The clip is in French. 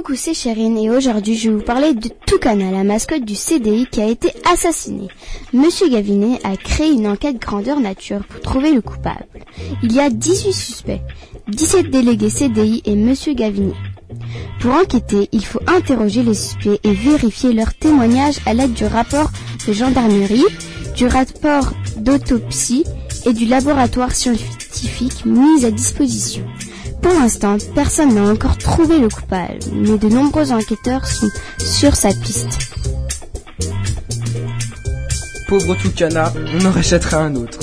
Coucou, c'est Chérine et aujourd'hui je vais vous parler de Toucana, la mascotte du CDI qui a été assassinée. Monsieur Gavinet a créé une enquête grandeur nature pour trouver le coupable. Il y a 18 suspects, 17 délégués CDI et Monsieur Gavinet. Pour enquêter, il faut interroger les suspects et vérifier leurs témoignages à l'aide du rapport de gendarmerie, du rapport d'autopsie et du laboratoire scientifique mis à disposition. Pour l'instant, personne n'a encore trouvé le coupable, mais de nombreux enquêteurs sont sur sa piste. Pauvre Toucana, on en rachètera un autre.